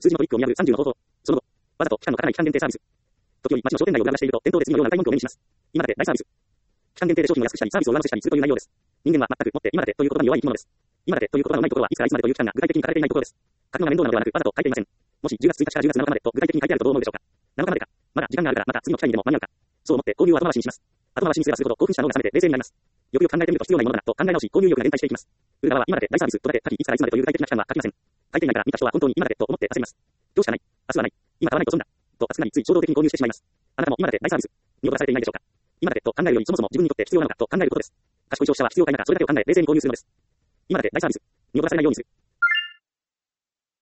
数字のトリックを見破る30の方法。その後、わざと期間の書かない期間限定サービス。時折、街の商店街を見渡していると、店頭で次のような歌い文句を目にします。今だけ大サービス。期間限定で商品を安くしたり、サービスを上乗せしたりするという内容です。人間は全くもって今だけという言葉に弱い生き物です。今だけという言葉のないところはいつからいつまでという期間が具体的に書かれていないところです。書くのが面倒なのではなく、わざと書いていません。もし10月1日から10月7日までと具体的に書いてあるとどう思うでしょうか。7日までか。まだ時間があるからまた次の機会にでも間に合うか。そう思って購入を後回しにします。後回しにすればするほど興奮した脳が冷めて冷静になります。よくよく考えてみると必要ないものだと考え直し、購入欲が連帯していきます。売る側は今だけ大サービスとだけ書き、いつからいつまでという具体的な期間は書きません。書いていないから見た人は本当に今だけと思って焦ります。今日しかない。明日はない。今買わないと損だ。と熱くなりつい衝動的に購入してしまいます。あなたも今だけ大サービスに踊らされていないでしょうか。今だけと考えるよりそもそも自分にとって必要なのかと考えることです。賢い消費者は必要か否かそれだけを考え冷静に購入するのです。今だけ大サービスに踊らされないようにする。